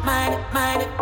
mind it.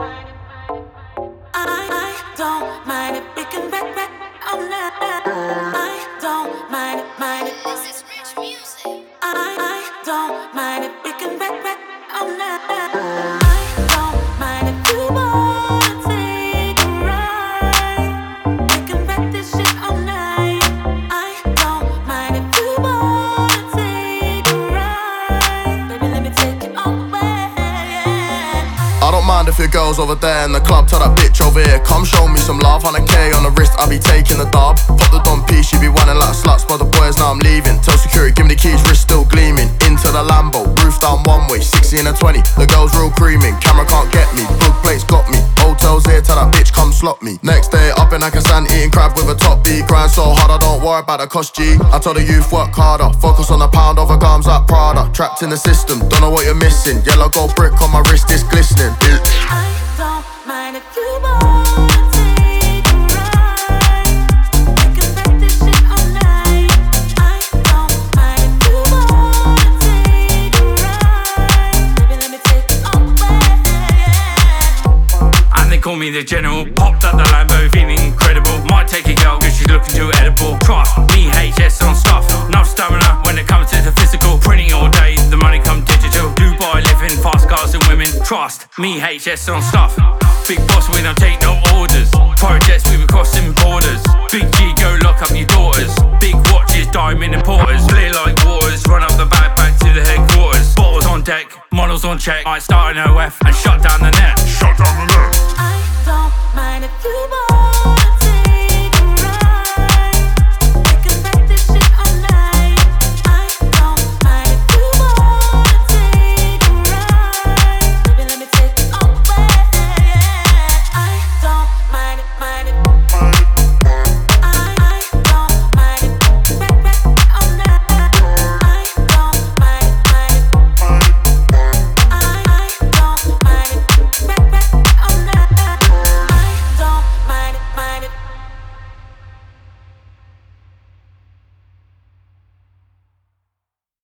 I don't mind it. We can back all night. I don't mind it. This is rich music. I don't mind it. We can back all night. I don't mind if you wanna take a ride. We can back this shit all night. I don't mind if you wanna take a ride. Baby, let me take you all the way. I don't mind if your girl's over there in the club. Tell that bitch over here, come show me some love. 100K on the wrist, I be taking the dub. Pop the Don P, she be whining like sluts. But the boys, now I'm leaving. Tell security, give me the keys, wrist still gleaming. Into the Lambo, roof down one way, 16 and 20. The girl's real creaming, camera can't get me. Book plates got me, hotels here, tell that bitch come slot me. Next day, up in Akasan, eating crab with a top B. Grind so hard, I don't worry about the cost G. I tell the youth, work harder. Focus on the pound over gums like Prada. Trapped in the system, don't know what you're missing. Yellow gold brick on my wrist, it's glistening. I don't mind if you wanna take a ride. We can back this shit all night. I don't mind if you wanna take a ride. Baby, let me take you all the way. And they call me the general. Popped up the Lambo, feeling incredible. Might take a girl cause she's looking too edible. Trust me, HS on stuff. Enough stamina when it comes to the physical. Printing all day, the money come digital. Dubai living, fast cars and women. Trust me, HS on stuff. Big boss, we don't take no orders. Projects, we be crossing borders. Big G, go lock up your daughters. Big watches, diamond importers. Clear like waters, run up the back to the headquarters. Bottles on deck, models on check. Might start an OF and shut down the net. Shut down the net. I don't mind if you wanna